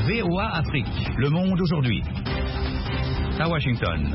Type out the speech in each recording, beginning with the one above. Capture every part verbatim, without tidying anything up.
V O A Afrique. Le monde aujourd'hui. À Washington.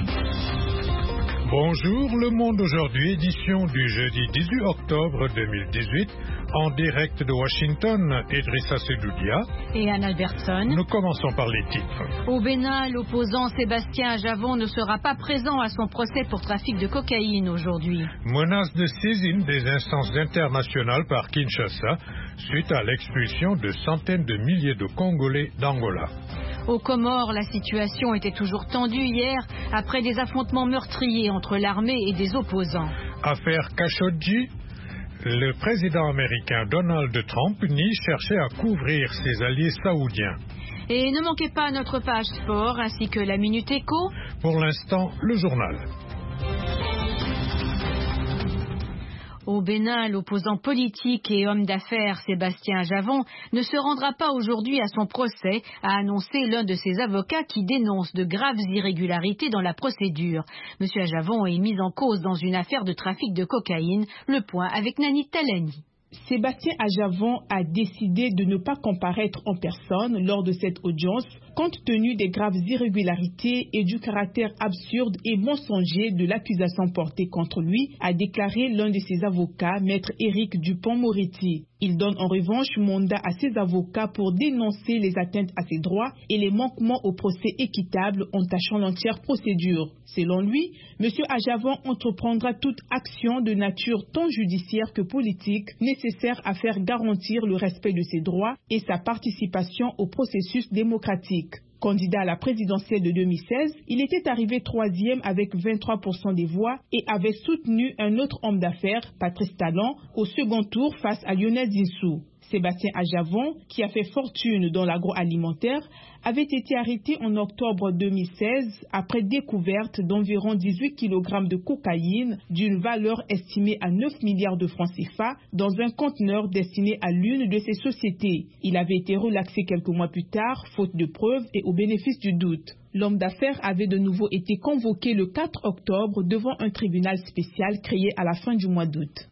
Bonjour, Le Monde aujourd'hui, édition du jeudi dix-huit octobre deux mille dix-huit, en direct de Washington, Idrissa Sedoudia et Anne Albertson. Nous commençons par les titres. Au Bénin, l'opposant Sébastien Ajavon ne sera pas présent à son procès pour trafic de cocaïne aujourd'hui. Menace de saisine des instances internationales par Kinshasa suite à l'expulsion de centaines de milliers de Congolais d'Angola. Aux Comores, la situation était toujours tendue hier après des affrontements meurtriers entre l'armée et des opposants. Affaire Khashoggi, le président américain Donald Trump nie chercher à couvrir ses alliés saoudiens. Et ne manquez pas notre page sport ainsi que la Minute Éco. Pour l'instant, le journal. Au Bénin, l'opposant politique et homme d'affaires Sébastien Ajavon ne se rendra pas aujourd'hui à son procès, a annoncé l'un de ses avocats qui dénonce de graves irrégularités dans la procédure. Monsieur Ajavon est mis en cause dans une affaire de trafic de cocaïne. Le point avec Nani Talani. Sébastien Ajavon a décidé de ne pas comparaître en personne lors de cette audience, compte tenu des graves irrégularités et du caractère absurde et mensonger de l'accusation portée contre lui, a déclaré l'un de ses avocats, maître Éric Dupont-Moretti. Il donne en revanche mandat à ses avocats pour dénoncer les atteintes à ses droits et les manquements au procès équitable en tachant l'entière procédure. Selon lui, M. Ajavon entreprendra toute action de nature tant judiciaire que politique nécessaire à faire garantir le respect de ses droits et sa participation au processus démocratique. Candidat à la présidentielle de deux mille seize, il était arrivé troisième avec vingt-trois pour cent des voix et avait soutenu un autre homme d'affaires, Patrice Talon, au second tour face à Lionel Zinsou. Sébastien Ajavon, qui a fait fortune dans l'agroalimentaire, avait été arrêté en octobre deux mille seize après découverte d'environ dix-huit kilogrammes de cocaïne d'une valeur estimée à neuf milliards de francs C F A dans un conteneur destiné à l'une de ses sociétés. Il avait été relaxé quelques mois plus tard, faute de preuves et au bénéfice du doute. L'homme d'affaires avait de nouveau été convoqué le quatre octobre devant un tribunal spécial créé à la fin du mois d'août.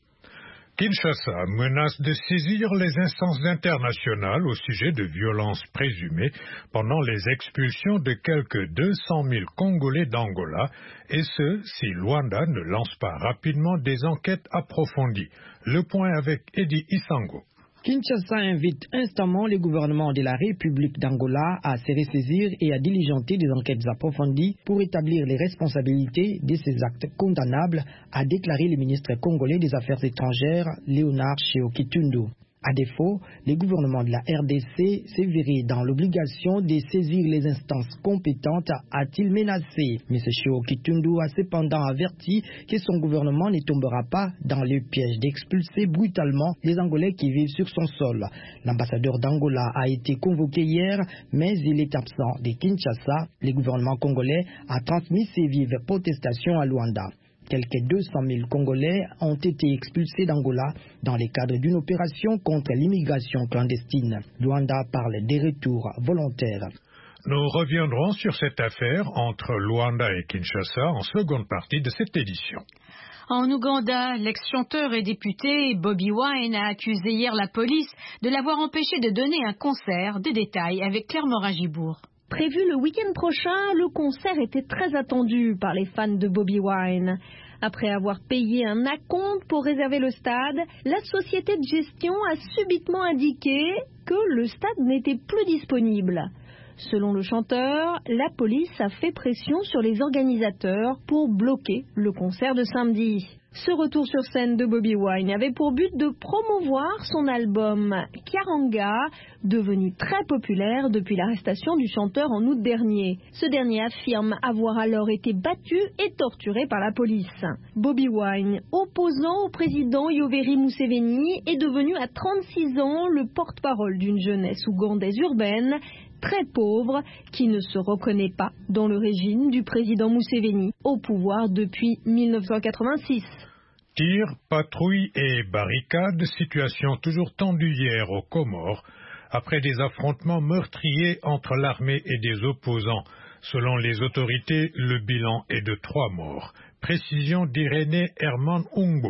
Kinshasa menace de saisir les instances internationales au sujet de violences présumées pendant les expulsions de quelques deux cent mille Congolais d'Angola, et ce, si Luanda ne lance pas rapidement des enquêtes approfondies. Le point avec Eddie Isango. Kinshasa invite instamment le gouvernement de la République d'Angola à se ressaisir et à diligenter des enquêtes approfondies pour établir les responsabilités de ces actes condamnables, a déclaré le ministre congolais des Affaires étrangères, Léonard Tchéo-Kitundu. À défaut, le gouvernement de la R D C se verrait dans l'obligation de saisir les instances compétentes, a-t-il menacé. M. Tchéo-Kitundu a cependant averti que son gouvernement ne tombera pas dans le piège d'expulser brutalement les Angolais qui vivent sur son sol. L'ambassadeur d'Angola a été convoqué hier, mais il est absent de Kinshasa. Le gouvernement congolais a transmis ses vives protestations à Luanda. Quelques deux cent mille Congolais ont été expulsés d'Angola dans le cadre d'une opération contre l'immigration clandestine. Luanda parle des retours volontaires. Nous reviendrons sur cette affaire entre Luanda et Kinshasa en seconde partie de cette édition. En Ouganda, l'ex-chanteur et député Bobi Wine a accusé hier la police de l'avoir empêché de donner un concert. Des détails avec Claire Morin-Gibourg. Prévu le week-end prochain, le concert était très attendu par les fans de Bobi Wine. Après avoir payé un acompte pour réserver le stade, la société de gestion a subitement indiqué que le stade n'était plus disponible. Selon le chanteur, la police a fait pression sur les organisateurs pour bloquer le concert de samedi. Ce retour sur scène de Bobi Wine avait pour but de promouvoir son album Karanga, devenu très populaire depuis l'arrestation du chanteur en août dernier. Ce dernier affirme avoir alors été battu et torturé par la police. Bobi Wine, opposant au président Yoweri Museveni, est devenu à trente-six ans le porte-parole d'une jeunesse ougandaise urbaine très pauvre qui ne se reconnaît pas dans le régime du président Museveni au pouvoir depuis mille neuf cent quatre-vingt-six. Tirs, patrouilles et barricades, situation toujours tendue hier aux Comores, après des affrontements meurtriers entre l'armée et des opposants. Selon les autorités, le bilan est de trois morts. Précision d'Irénée Herman Ungbo.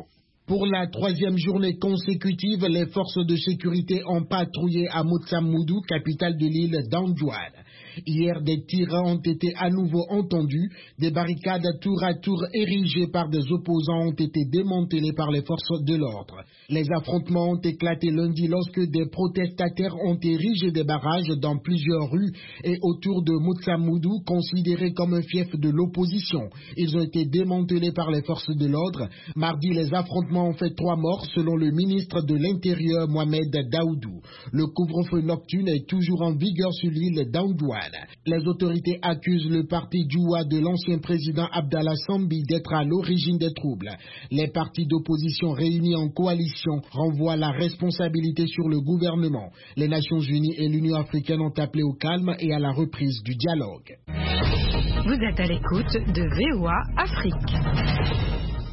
Pour la troisième journée consécutive, les forces de sécurité ont patrouillé à Motsamoudou, capitale de l'île d'Anjouan. Hier, des tirs ont été à nouveau entendus. Des barricades tour à tour érigées par des opposants ont été démantelées par les forces de l'ordre. Les affrontements ont éclaté lundi lorsque des protestataires ont érigé des barrages dans plusieurs rues et autour de Motsamoudou, considéré comme un fief de l'opposition. Ils ont été démantelés par les forces de l'ordre. Mardi, les affrontements ont fait trois morts selon le ministre de l'Intérieur Mohamed Daoudou. Le couvre-feu nocturne est toujours en vigueur sur l'île d'Anjouan. Les autorités accusent le parti Djoua de l'ancien président Abdallah Sambi d'être à l'origine des troubles. Les partis d'opposition réunis en coalition renvoient la responsabilité sur le gouvernement. Les Nations Unies et l'Union africaine ont appelé au calme et à la reprise du dialogue. Vous êtes à l'écoute de V O A Afrique.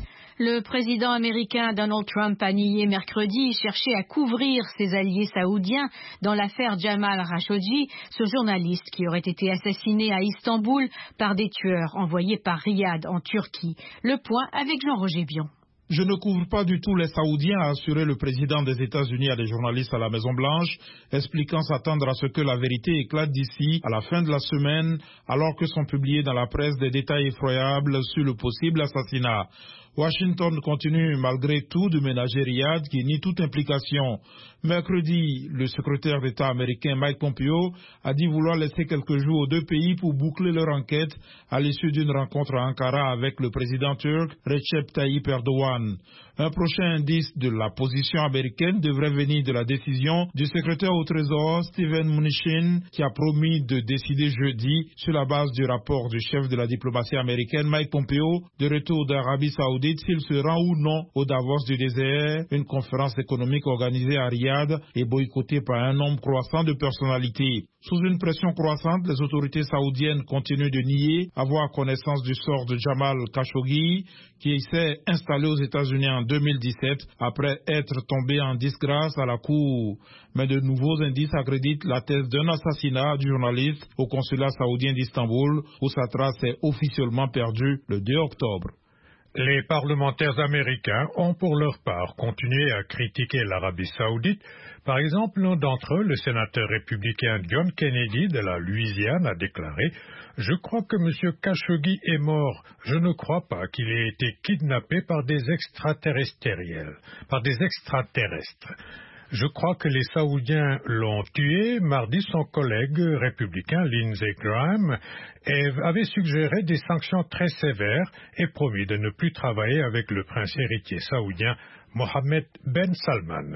Le président américain Donald Trump a nié mercredi chercher à couvrir ses alliés saoudiens dans l'affaire Jamal Khashoggi, ce journaliste qui aurait été assassiné à Istanbul par des tueurs envoyés par Riyad en Turquie. Le point avec Jean-Roger Bion. Je ne couvre pas du tout les Saoudiens, a assuré le président des États-Unis à des journalistes à la Maison-Blanche, expliquant s'attendre à ce que la vérité éclate d'ici à la fin de la semaine, alors que sont publiés dans la presse des détails effroyables sur le possible assassinat. Washington continue malgré tout de ménager Riyad qui nie toute implication. Mercredi, le secrétaire d'État américain Mike Pompeo a dit vouloir laisser quelques jours aux deux pays pour boucler leur enquête à l'issue d'une rencontre à Ankara avec le président turc Recep Tayyip Erdogan. Un prochain indice de la position américaine devrait venir de la décision du secrétaire au Trésor Steven Mnuchin qui a promis de décider jeudi sur la base du rapport du chef de la diplomatie américaine Mike Pompeo de retour d'Arabie Saoudite s'il se rend ou non au Davos du désert, une conférence économique organisée à Riyad et boycottée par un nombre croissant de personnalités. Sous une pression croissante, les autorités saoudiennes continuent de nier avoir connaissance du sort de Jamal Khashoggi, qui s'est installé aux États-Unis en deux mille dix-sept après être tombé en disgrâce à la cour. Mais de nouveaux indices accréditent la thèse d'un assassinat du journaliste au consulat saoudien d'Istanbul, où sa trace est officiellement perdue le deux octobre. Les parlementaires américains ont pour leur part continué à critiquer l'Arabie saoudite. Par exemple, l'un d'entre eux, le sénateur républicain John Kennedy de la Louisiane, a déclaré « Je crois que M. Khashoggi est mort. Je ne crois pas qu'il ait été kidnappé par des extraterrestriels, par des extraterrestres. » Je crois que les Saoudiens l'ont tué. Mardi, son collègue républicain Lindsey Graham avait suggéré des sanctions très sévères et promis de ne plus travailler avec le prince héritier saoudien Mohammed Ben Salman.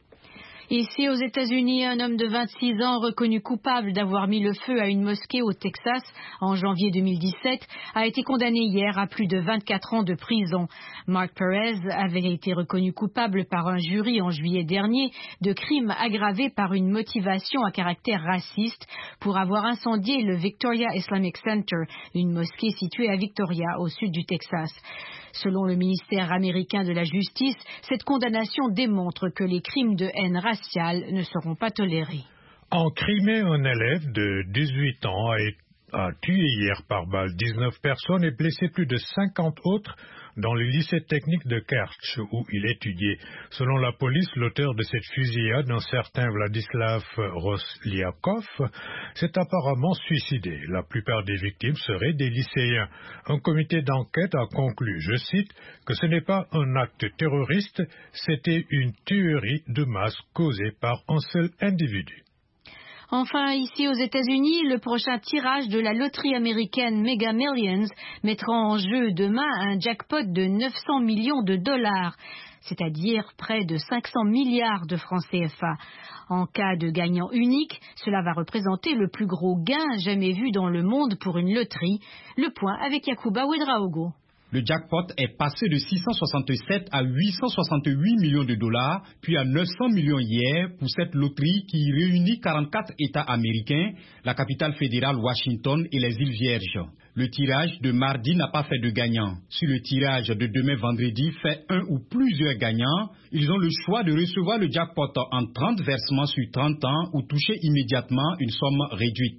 Ici, aux États-Unis, un homme de vingt-six ans reconnu coupable d'avoir mis le feu à une mosquée au Texas en janvier deux mille dix-sept a été condamné hier à plus de vingt-quatre ans de prison. Mark Perez avait été reconnu coupable par un jury en juillet dernier de crimes aggravés par une motivation à caractère raciste pour avoir incendié le Victoria Islamic Center, une mosquée située à Victoria, au sud du Texas. Selon le ministère américain de la Justice, cette condamnation démontre que les crimes de haine raciale ne seront pas tolérés. En Crimée, un élève de dix-huit ans a, a tué hier par balle dix-neuf personnes et blessé plus de cinquante autres dans le lycée technique de Kerch où il étudiait. Selon la police, l'auteur de cette fusillade, un certain Vladislav Rosliakov, s'est apparemment suicidé. La plupart des victimes seraient des lycéens. Un comité d'enquête a conclu, je cite, que ce n'est pas un acte terroriste, c'était une tuerie de masse causée par un seul individu. Enfin, ici aux États-Unis, le prochain tirage de la loterie américaine Mega Millions mettra en jeu demain un jackpot de neuf cents millions de dollars, c'est-à-dire près de cinq cents milliards de francs C F A. En cas de gagnant unique, cela va représenter le plus gros gain jamais vu dans le monde pour une loterie. Le point avec Yacouba Ouedraogo. Le jackpot est passé de six cent soixante-sept à huit cent soixante-huit millions de dollars, puis à neuf cents millions hier pour cette loterie qui réunit quarante-quatre États américains, la capitale fédérale Washington et les îles Vierges. Le tirage de mardi n'a pas fait de gagnant. Si le tirage de demain vendredi fait un ou plusieurs gagnants, ils ont le choix de recevoir le jackpot en trente versements sur trente ans ou toucher immédiatement une somme réduite.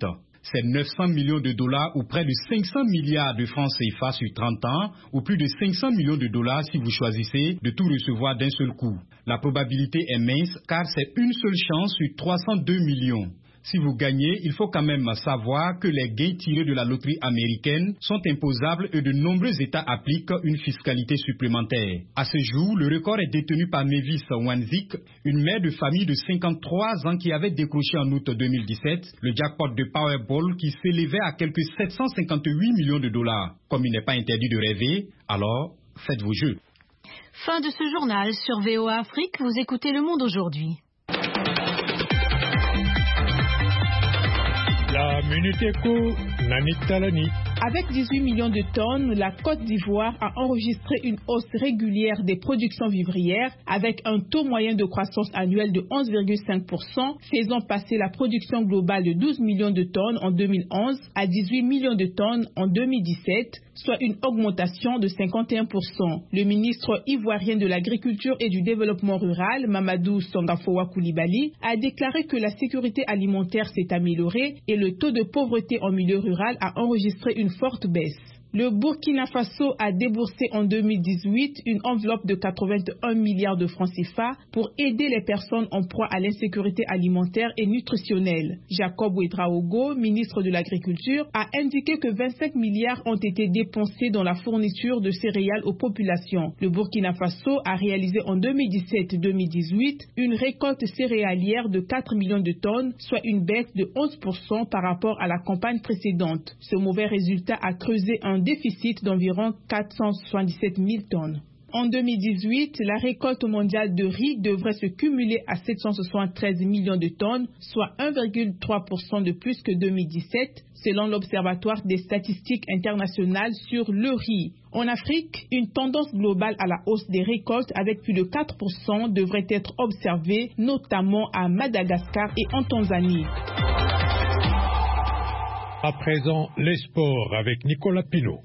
c'est neuf cents millions de dollars ou près de cinq cents milliards de francs C F A sur trente ans, ou plus de cinq cents millions de dollars si vous choisissez de tout recevoir d'un seul coup. La probabilité est mince car c'est une seule chance sur trois cent deux millions. Si vous gagnez, il faut quand même savoir que les gains tirés de la loterie américaine sont imposables et de nombreux États appliquent une fiscalité supplémentaire. À ce jour, le record est détenu par Mavis Wanzik, une mère de famille de cinquante-trois ans qui avait décroché en août deux mille dix-sept le jackpot de Powerball qui s'élevait à quelques sept cent cinquante-huit millions de dollars. Comme il n'est pas interdit de rêver, alors faites vos jeux. Fin de ce journal sur V O A Afrique. Vous écoutez Le Monde aujourd'hui. La Minute Éco, Nanik Talani. Avec dix-huit millions de tonnes, la Côte d'Ivoire a enregistré une hausse régulière des productions vivrières avec un taux moyen de croissance annuelle de onze virgule cinq pour cent, faisant passer la production globale de douze millions de tonnes en deux mille onze à dix-huit millions de tonnes en deux mille dix-sept, soit une augmentation de cinquante et un pour cent. Le ministre ivoirien de l'Agriculture et du Développement rural, Mamadou Sangafowa Koulibaly, a déclaré que la sécurité alimentaire s'est améliorée et le taux de pauvreté en milieu rural a enregistré une forte baisse. Le Burkina Faso a déboursé en deux mille dix-huit une enveloppe de quatre-vingt-un milliards de francs C F A pour aider les personnes en proie à l'insécurité alimentaire et nutritionnelle. Jacob Ouedraogo, ministre de l'Agriculture, a indiqué que vingt-cinq milliards ont été dépensés dans la fourniture de céréales aux populations. Le Burkina Faso a réalisé en deux mille dix-sept deux mille dix-huit une récolte céréalière de quatre millions de tonnes, soit une baisse de onze pour cent par rapport à la campagne précédente. Ce mauvais résultat a creusé un déficit d'environ quatre cent soixante-dix-sept mille tonnes. En deux mille dix-huit, la récolte mondiale de riz devrait se cumuler à sept cent soixante-treize millions de tonnes, soit un virgule trois pour cent de plus que deux mille dix-sept, selon l'Observatoire des statistiques internationales sur le riz. En Afrique, une tendance globale à la hausse des récoltes avec plus de quatre pour cent devrait être observée, notamment à Madagascar et en Tanzanie. À présent, les sports avec Nicolas Pinault.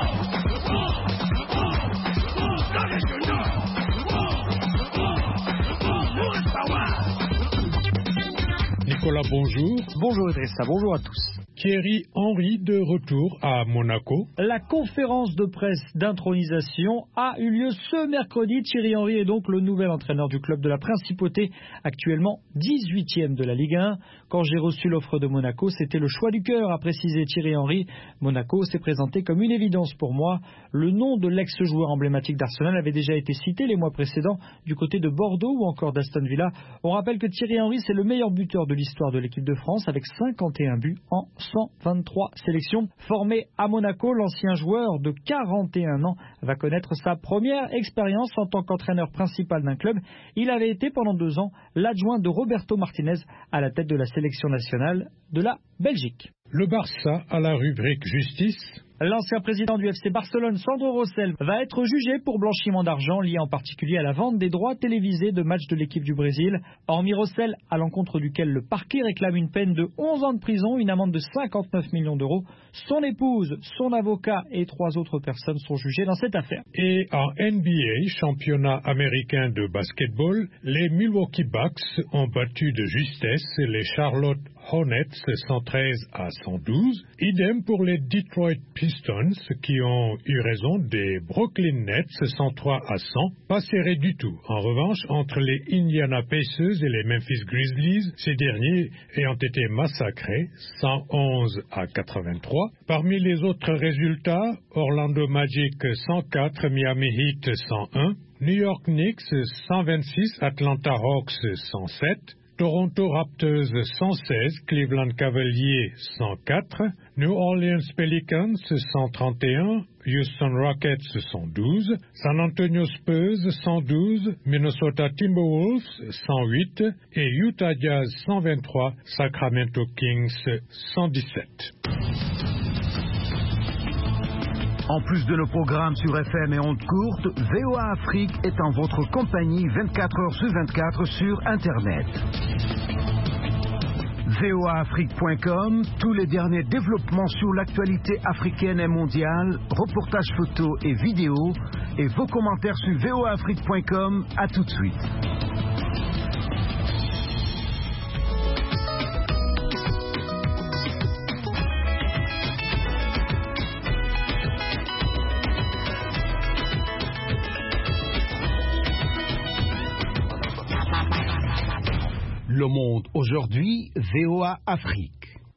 Nicolas, bonjour. Bonjour Idrissa, bonjour à tous. Thierry Henry de retour à Monaco. La conférence de presse d'intronisation a eu lieu ce mercredi. Thierry Henry est donc le nouvel entraîneur du club de la Principauté, actuellement dix-huitième de la Ligue un. Quand j'ai reçu l'offre de Monaco, c'était le choix du cœur, a précisé Thierry Henry. Monaco s'est présenté comme une évidence pour moi. Le nom de l'ex-joueur emblématique d'Arsenal avait déjà été cité les mois précédents du côté de Bordeaux ou encore d'Aston Villa. On rappelle que Thierry Henry, c'est le meilleur buteur de l'histoire de l'équipe de France avec cinquante et un buts en cent vingt-trois sélections. Formé à Monaco, l'ancien joueur de quarante et un ans va connaître sa première expérience en tant qu'entraîneur principal d'un club. Il avait été pendant deux ans l'adjoint de Roberto Martinez à la tête de la sélection nationale de la Belgique. Le Barça à la rubrique justice. L'ancien président du F C Barcelone, Sandro Rosell, va être jugé pour blanchiment d'argent lié en particulier à la vente des droits télévisés de matchs de l'équipe du Brésil. Hormis Rosell, à l'encontre duquel le parquet réclame une peine de onze ans de prison, une amende de cinquante-neuf millions d'euros, son épouse, son avocat et trois autres personnes sont jugées dans cette affaire. Et en N B A, championnat américain de basketball, les Milwaukee Bucks ont battu de justesse les Charlotte Hornets cent treize à cent douze. Idem pour les Detroit Pistons qui ont eu raison des Brooklyn Nets cent trois à cent. Pas serré du tout. En revanche, entre les Indiana Pacers et les Memphis Grizzlies, ces derniers ayant été massacrés cent onze à quatre-vingt-trois. Parmi les autres résultats, Orlando Magic cent quatre, Miami Heat cent un, New York Knicks cent vingt-six, Atlanta Hawks cent sept, Toronto Raptors cent seize, Cleveland Cavaliers cent quatre, New Orleans Pelicans cent trente et un, Houston Rockets cent douze, San Antonio Spurs cent douze, Minnesota Timberwolves cent huit et Utah Jazz cent vingt-trois, Sacramento Kings cent dix-sept. En plus de nos programmes sur F M et ondes courtes, V O A Afrique est en votre compagnie vingt-quatre heures sur vingt-quatre sur Internet. V O A Afrique point com, tous les derniers développements sur l'actualité africaine et mondiale, reportages photos et vidéos, et vos commentaires sur V O A Afrique point com. À tout de suite. Le Monde aujourd'hui, V O A Afrique.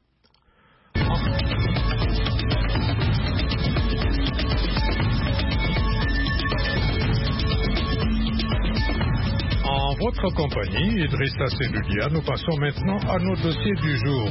En votre compagnie, Idrissa Seloudia, nous passons maintenant à nos dossiers du jour.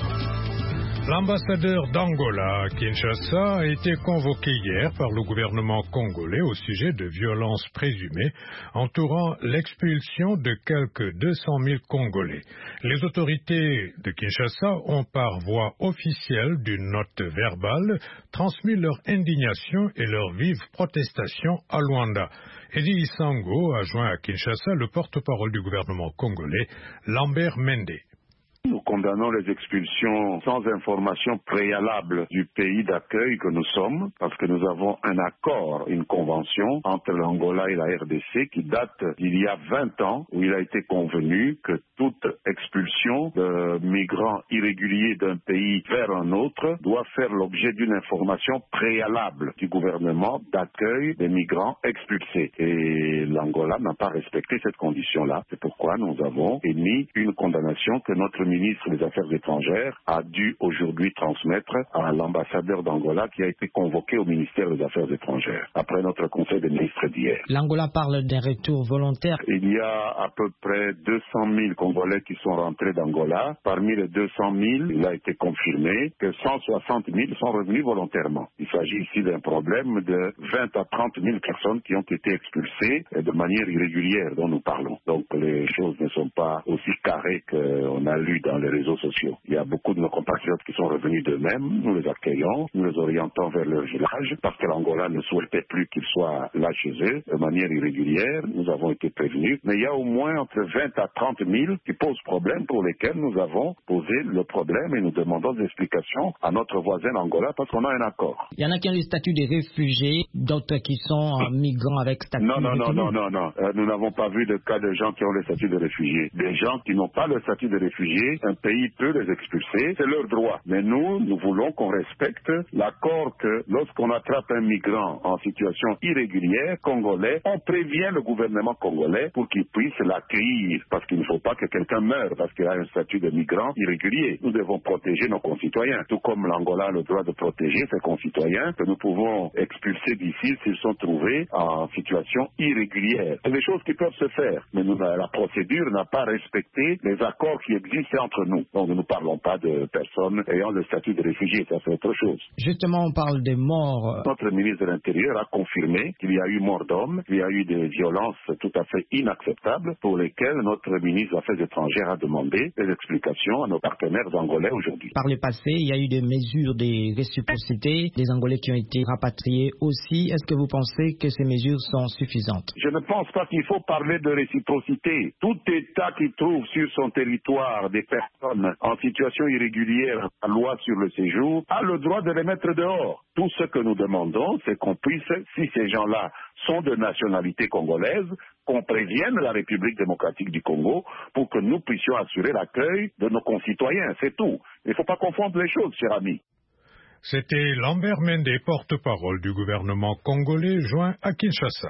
L'ambassadeur d'Angola à Kinshasa a été convoqué hier par le gouvernement congolais au sujet de violences présumées entourant l'expulsion de quelques deux cent mille Congolais. Les autorités de Kinshasa ont par voie officielle d'une note verbale transmis leur indignation et leur vive protestation à Luanda. Eddie Isango a joint à Kinshasa le porte-parole du gouvernement congolais, Lambert Mende. Nous condamnons les expulsions sans information préalable du pays d'accueil que nous sommes, parce que nous avons un accord, une convention entre l'Angola et la R D C qui date d'il y a vingt ans, où il a été convenu que toute expulsion de migrants irréguliers d'un pays vers un autre doit faire l'objet d'une information préalable du gouvernement d'accueil des migrants expulsés. Et l'Angola n'a pas respecté cette condition-là. C'est pourquoi nous avons émis une condamnation que notre ministre des Affaires étrangères a dû aujourd'hui transmettre à l'ambassadeur d'Angola qui a été convoqué au ministère des Affaires étrangères après notre conseil des ministres d'hier. L'Angola parle d'un retour volontaire. Il y a à peu près deux cent mille Congolais qui sont rentrés d'Angola. Parmi les deux cent mille, il a été confirmé que cent soixante mille sont revenus volontairement. Il s'agit ici d'un problème de vingt à trente mille personnes qui ont été expulsées de manière irrégulière dont nous parlons. Donc les choses ne sont pas aussi carrées qu'on a lu dans les réseaux sociaux. Il y a beaucoup de nos compatriotes qui sont revenus d'eux-mêmes. Nous les accueillons, nous les orientons vers leur village parce que l'Angola ne souhaitait plus qu'ils soient là chez eux de manière irrégulière. Nous avons été prévenus. Mais il y a au moins entre vingt à trente mille qui posent problème pour lesquels nous avons posé le problème et nous demandons des explications à notre voisin l'Angola parce qu'on a un accord. Il y en a qui ont le statut de réfugiés, d'autres qui sont euh, migrants avec statut non, non, de non, non, non, non, euh, nous n'avons pas vu de cas de gens qui ont le statut de réfugiés. Des gens qui n'ont pas le statut de réfugiés, un pays peut les expulser, c'est leur droit. Mais nous, nous voulons qu'on respecte l'accord que lorsqu'on attrape un migrant en situation irrégulière, congolais, on prévient le gouvernement congolais pour qu'il puisse l'accueillir. Parce qu'il ne faut pas que quelqu'un meure parce qu'il a un statut de migrant irrégulier. Nous devons protéger nos concitoyens. Tout comme l'Angola a le droit de protéger ses concitoyens, que nous pouvons expulser d'ici s'ils sont trouvés en situation irrégulière. C'est des choses qui peuvent se faire. Mais nous, la procédure n'a pas respecté les accords qui existent entre nous. Donc nous ne parlons pas de personnes ayant le statut de réfugié, ça c'est autre chose. Justement, on parle des morts. Notre ministre de l'Intérieur a confirmé qu'il y a eu mort d'hommes, qu'il y a eu des violences tout à fait inacceptables pour lesquelles notre ministre des Affaires étrangères a demandé des explications à nos partenaires angolais aujourd'hui. Par le passé, il y a eu des mesures de réciprocité, des Angolais qui ont été rapatriés aussi. Est-ce que vous pensez que ces mesures sont suffisantes? Je ne pense pas qu'il faut parler de réciprocité. Tout État qui trouve sur son territoire des personnes en situation irrégulière, la loi sur le séjour, a le droit de les mettre dehors. Tout ce que nous demandons, c'est qu'on puisse, si ces gens-là sont de nationalité congolaise, qu'on prévienne la République démocratique du Congo pour que nous puissions assurer l'accueil de nos concitoyens. C'est tout. Il ne faut pas confondre les choses, cher ami. C'était Lambert Mende, porte-parole du gouvernement congolais, joint à Kinshasa.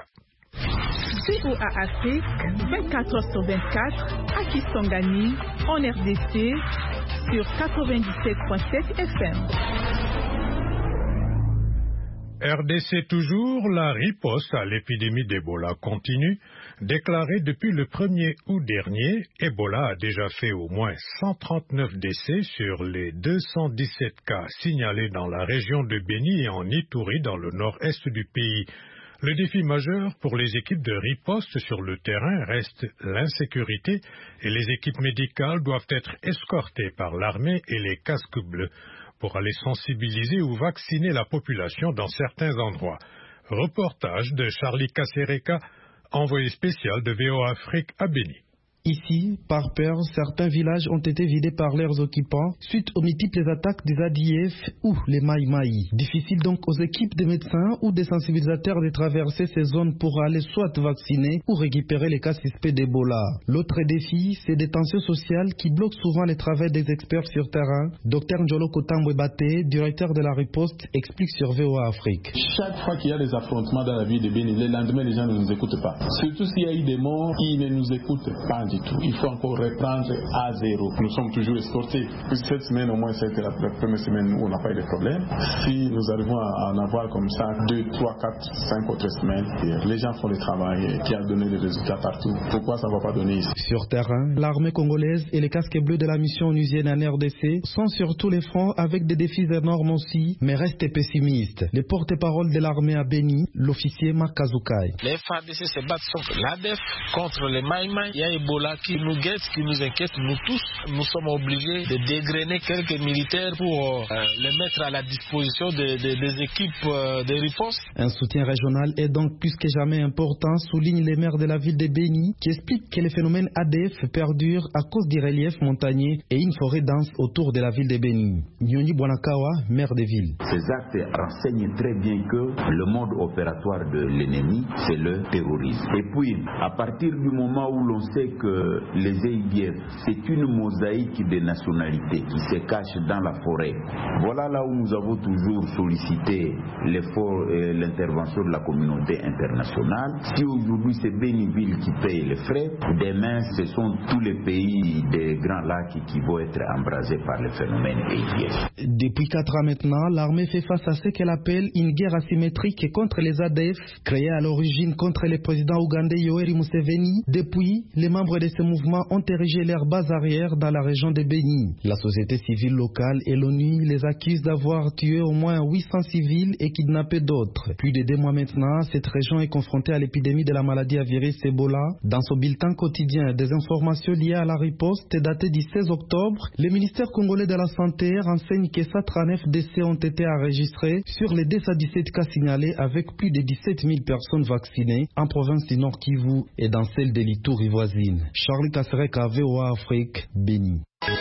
V O A Afrique, vingt-quatre heures sur vingt-quatre, à Kisangani, en R D C, sur quatre-vingt-dix-sept virgule sept F M. R D C toujours, la riposte à l'épidémie d'Ebola continue. Déclarée depuis le premier août dernier, Ebola a déjà fait au moins cent trente-neuf décès sur les deux cent dix-sept cas signalés dans la région de Béni et en Ituri dans le nord-est du pays. Le défi majeur pour les équipes de riposte sur le terrain reste l'insécurité et les équipes médicales doivent être escortées par l'armée et les casques bleus pour aller sensibiliser ou vacciner la population dans certains endroits. Reportage de Charlie Kasereka, envoyé spécial de V O A Afrique à Béni. Ici, par peur, certains villages ont été vidés par leurs occupants suite aux multiples attaques des A D F ou les Maï Maï. Difficile donc aux équipes de médecins ou des sensibilisateurs de traverser ces zones pour aller soit vacciner ou récupérer les cas suspects d'Ebola. L'autre défi, c'est des tensions sociales qui bloquent souvent les travaux des experts sur terrain. Docteur Njolo Kotambwe-Baté, directeur de la riposte, explique sur V O A Afrique. Chaque fois qu'il y a des affrontements dans la ville de Béni, le lendemain, les gens ne nous écoutent pas. Surtout s'il y a eu des morts, ils ne nous écoutent pas. du tout. Il faut encore reprendre à zéro. Nous sommes toujours escortés. Cette semaine, au moins, c'était la première semaine où on n'a pas eu de problème. Si nous arrivons à en avoir comme ça deux, trois, quatre, cinq autres semaines, les gens font le travail qui a donné des résultats partout. Pourquoi ça ne va pas donner ici? Sur terrain, l'armée congolaise et les casques bleus de la mission onusienne en R D C sont sur tous les fronts avec des défis énormes aussi, mais restent pessimistes. Le porte-parole de l'armée à Béni, l'officier Makazoukai. Les F A R D C se battent contre l'A D F, contre les Maïmaï. Il y a Ebola qui nous guette, qui nous inquiète. Nous tous, nous sommes obligés de dégrainer quelques militaires pour euh, les mettre à la disposition de, de, des équipes euh, de riposte. Un soutien régional est donc plus que jamais important, soulignent les maires de la ville de Béni, qui expliquent que le phénomène A D F perdure à cause du relief montagneux et une forêt dense autour de la ville de Béni. Nyoni Bwanakawa, maire de ville. Ces actes renseignent très bien que le mode opératoire de l'ennemi, c'est le terrorisme. Et puis, à partir du moment où l'on sait que les A I F, c'est une mosaïque de nationalités qui se cache dans la forêt, voilà là où nous avons toujours sollicité l'effort et l'intervention de la communauté internationale. Si aujourd'hui c'est Béniville qui paye les frais, demain ce sont tous les pays des Grands Lacs qui vont être embrasés par le phénomène A I F. Depuis quatre ans maintenant, l'armée fait face à ce qu'elle appelle une guerre asymétrique contre les A D F, créée à l'origine contre le président ougandais Yoweri Museveni. Depuis, les membres de ce mouvement ont érigé leur base arrière dans la région de Béni. La société civile locale et l'ONU les accusent d'avoir tué au moins huit cents civils et kidnappé d'autres. Plus de deux mois maintenant, cette région est confrontée à l'épidémie de la maladie à virus Ebola. Dans son bulletin quotidien des informations liées à la riposte daté du seize octobre, le ministère congolais de la Santé renseigne que cent trente-neuf décès ont été enregistrés sur les deux cent dix-sept cas signalés, avec plus de dix-sept mille personnes vaccinées en province du Nord Kivu et dans celle de l'Ituri voisine. Charles Kassereka, V O A Afrique, Béni.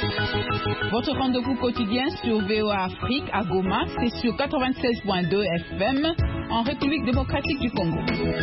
Votre rendez-vous quotidien sur V O A Afrique à Goma, c'est sur quatre-vingt-seize point deux F M en République démocratique du Congo.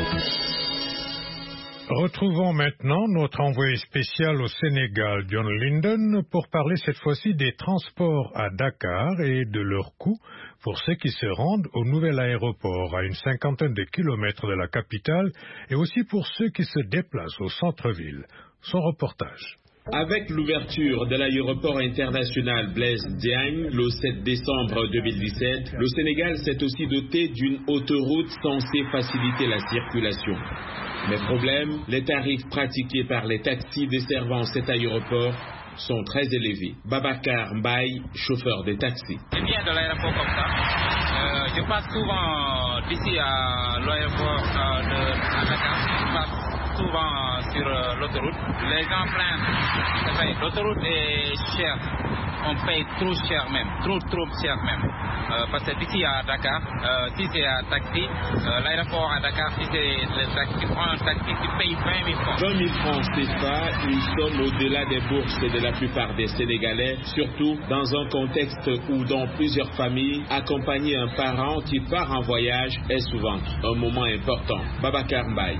Retrouvons maintenant notre envoyé spécial au Sénégal, John Linden, pour parler cette fois-ci des transports à Dakar et de leur coût pour ceux qui se rendent au nouvel aéroport à une cinquantaine de kilomètres de la capitale et aussi pour ceux qui se déplacent au centre-ville. Son reportage. Avec l'ouverture de l'aéroport international Blaise Diagne le sept décembre deux mille dix-sept, le Sénégal s'est aussi doté d'une autoroute censée faciliter la circulation. Mais problème, les tarifs pratiqués par les taxis desservant cet aéroport sont très élevés. Babacar Mbaye, chauffeur de taxi. Je viens de l'aéroport comme ça. Euh, je passe souvent d'ici à l'aéroport euh, de Dakar. Je passe souvent sur euh, l'autoroute. Les gens plaignent. L'autoroute est chère. On paye trop cher même, trop trop cher même. Euh, parce que d'ici à Dakar, euh, si c'est un taxi, euh, l'aéroport à Dakar, si c'est le taxi, tu prends un taxi, tu payes vingt mille francs. vingt mille francs C F A, une somme au-delà des bourses de la plupart des Sénégalais, surtout dans un contexte où dans plusieurs familles, accompagner un parent qui part en voyage est souvent un moment important. Babacar Mbaye.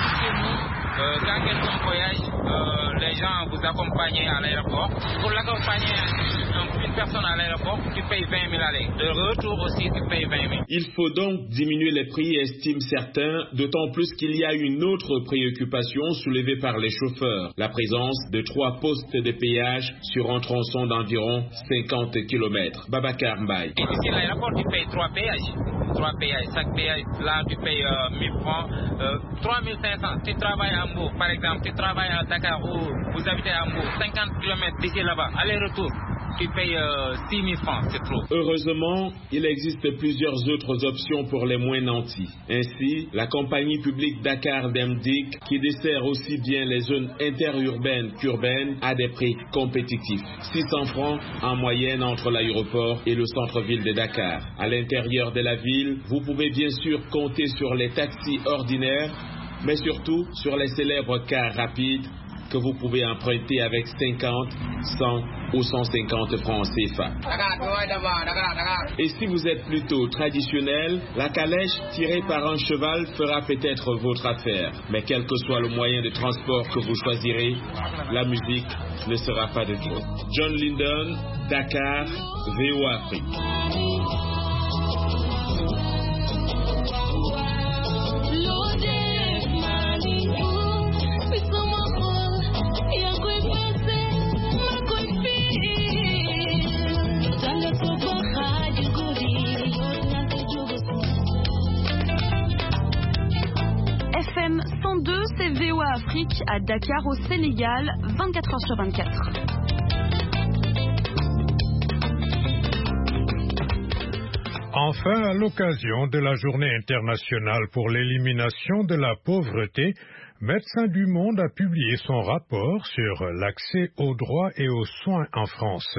Euh, quand quelqu'un voyage, euh, les gens vous accompagnent à l'aéroport. Pour l'accompagner une personne à l'aéroport, tu payes vingt mille aller. De retour aussi, tu payes vingt mille. Il faut donc diminuer les prix, estiment certains, d'autant plus qu'il y a une autre préoccupation soulevée par les chauffeurs, la présence de trois postes de péage sur un tronçon d'environ cinquante kilomètres. Babacar Mbaye. Et ici, à l'aéroport, tu payes trois péages. Trois péages. Chaque péage, là, tu payes euh, mille francs, euh, trois mille cinq cents. Tu travailles à Hambourg, par exemple, tu travailles à Dakar ou vous habitez à Hambourg, cinquante kilomètres d'ici là-bas, aller-retour. Tu payes euh, six mille francs, c'est trop. Heureusement, il existe plusieurs autres options pour les moins nantis. Ainsi, la compagnie publique Dakar Demdik, qui dessert aussi bien les zones interurbaines qu'urbaines, a des prix compétitifs. six cents francs en moyenne entre l'aéroport et le centre-ville de Dakar. À l'intérieur de la ville, vous pouvez bien sûr compter sur les taxis ordinaires, mais surtout sur les célèbres cars rapides que vous pouvez emprunter avec cinquante, cent ou cent cinquante francs C F A. Et si vous êtes plutôt traditionnel, la calèche tirée par un cheval fera peut-être votre affaire. Mais quel que soit le moyen de transport que vous choisirez, la musique ne sera pas de trop. John Linden, Dakar, V O A Afrique. Yeah. Afrique à Dakar au Sénégal, vingt-quatre heures sur vingt-quatre. Enfin, à l'occasion de la Journée internationale pour l'élimination de la pauvreté, Médecins du Monde a publié son rapport sur l'accès aux droits et aux soins en France.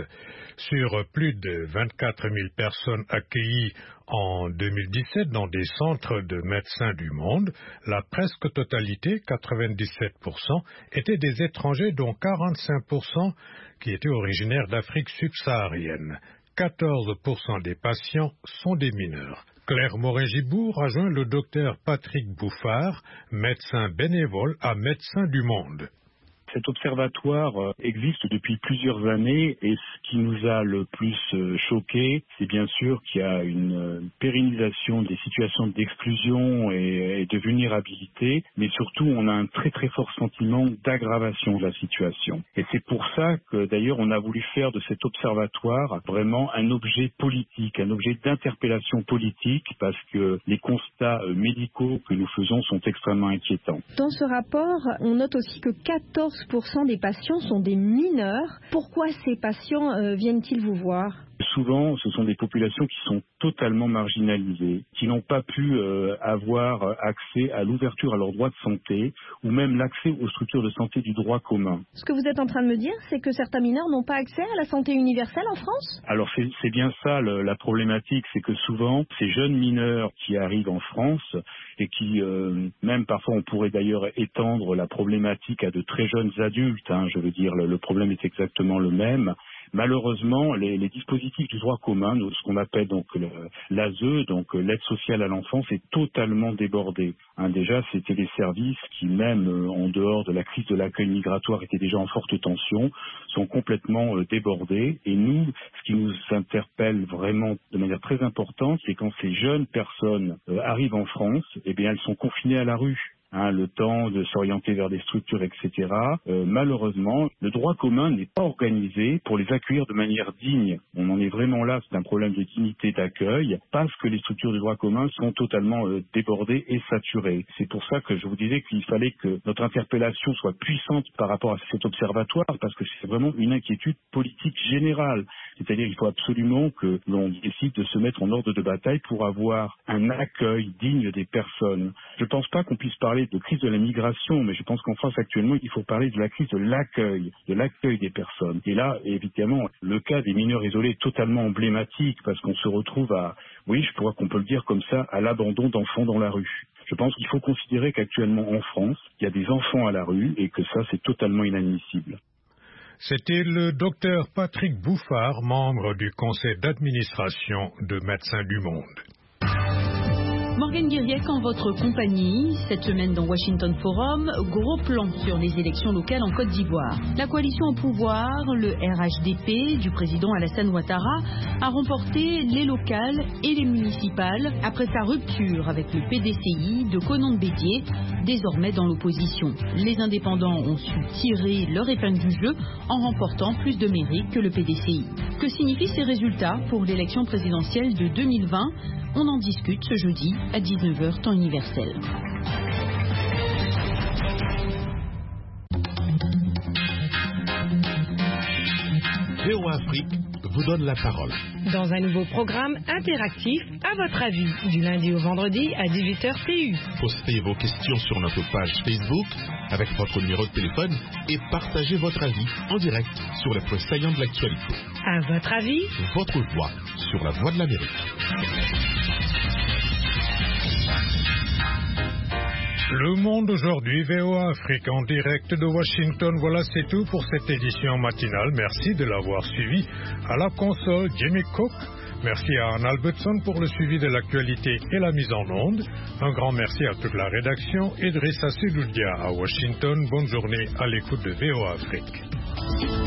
Sur plus de vingt-quatre mille personnes accueillies en deux mille dix-sept dans des centres de Médecins du Monde, la presque totalité, quatre-vingt-dix-sept pour cent, étaient des étrangers, dont quarante-cinq pour cent qui étaient originaires d'Afrique subsaharienne. quatorze pour cent des patients sont des mineurs. Claire Morin-Gibour rejoint le docteur Patrick Bouffard, médecin bénévole à Médecins du Monde. Cet observatoire existe depuis plusieurs années et ce qui nous a le plus choqué, c'est bien sûr qu'il y a une pérennisation des situations d'exclusion et de vulnérabilité, mais surtout on a un très très fort sentiment d'aggravation de la situation. Et c'est pour ça que d'ailleurs on a voulu faire de cet observatoire vraiment un objet politique, un objet d'interpellation politique, parce que les constats médicaux que nous faisons sont extrêmement inquiétants. Dans ce rapport, on note aussi que quatorze pour cent des patients sont des mineurs. Pourquoi ces patients euh, viennent-ils vous voir ? Souvent, ce sont des populations qui sont totalement marginalisées, qui n'ont pas pu euh, avoir accès à l'ouverture à leurs droits de santé ou même l'accès aux structures de santé du droit commun. Ce que vous êtes en train de me dire, c'est que certains mineurs n'ont pas accès à la santé universelle en France ? Alors c'est, c'est bien ça le, la problématique, c'est que souvent ces jeunes mineurs qui arrivent en France et qui, euh, même parfois on pourrait d'ailleurs étendre la problématique à de très jeunes adultes, hein, je veux dire le, le problème est exactement le même. Malheureusement, les, les dispositifs du droit commun, ce qu'on appelle donc l'A S E, donc l'aide sociale à l'enfance, est totalement débordé. Hein, déjà, c'était des services qui, même euh, en dehors de la crise de l'accueil migratoire, étaient déjà en forte tension, sont complètement euh, débordés. Et nous, ce qui nous interpelle vraiment de manière très importante, c'est quand ces jeunes personnes euh, arrivent en France, eh bien, elles sont confinées à la rue. Hein, le temps de s'orienter vers des structures, et cetera. Euh, malheureusement, le droit commun n'est pas organisé pour les accueillir de manière digne. On en est vraiment là, c'est un problème de dignité d'accueil, parce que les structures de droit commun sont totalement euh, débordées et saturées. C'est pour ça que je vous disais qu'il fallait que notre interpellation soit puissante par rapport à cet observatoire, parce que c'est vraiment une inquiétude politique générale. C'est-à-dire qu'il faut absolument que l'on décide de se mettre en ordre de bataille pour avoir un accueil digne des personnes. Je ne pense pas qu'on puisse parler de crise de la migration, mais je pense qu'en France actuellement, il faut parler de la crise de l'accueil, de l'accueil des personnes. Et là, évidemment, le cas des mineurs isolés est totalement emblématique, parce qu'on se retrouve à, oui, je crois qu'on peut le dire comme ça, à l'abandon d'enfants dans la rue. Je pense qu'il faut considérer qu'actuellement en France, il y a des enfants à la rue et que ça, c'est totalement inadmissible. C'était le docteur Patrick Bouffard, membre du conseil d'administration de Médecins du Monde. Morgane Guiriec en votre compagnie. Cette semaine dans Washington Forum, gros plan sur les élections locales en Côte d'Ivoire. La coalition au pouvoir, le R H D P du président Alassane Ouattara, a remporté les locales et les municipales après sa rupture avec le P D C I de Konan Bédié, désormais dans l'opposition. Les indépendants ont su tirer leur épingle du jeu en remportant plus de mérite que le P D C I. Que signifient ces résultats pour l'élection présidentielle de deux mille vingt ? On en discute ce jeudi à dix-neuf heures temps universel. V O A Afrique vous donne la parole. Dans un nouveau programme interactif, à votre avis, du lundi au vendredi à dix-huit heures T U. Postez vos questions sur notre page Facebook avec votre numéro de téléphone et partagez votre avis en direct sur les points saillants de l'actualité. À votre avis, votre voix sur la Voix de l'Amérique. Le Monde aujourd'hui, V O A Afrique en direct de Washington. Voilà, c'est tout pour cette édition matinale. Merci de l'avoir suivi. À la console, Jimmy Cook. Merci à Anne Albertson pour le suivi de l'actualité et la mise en onde. Un grand merci à toute la rédaction. Idrissa Sidoudia à Washington. Bonne journée à l'écoute de V O A Afrique.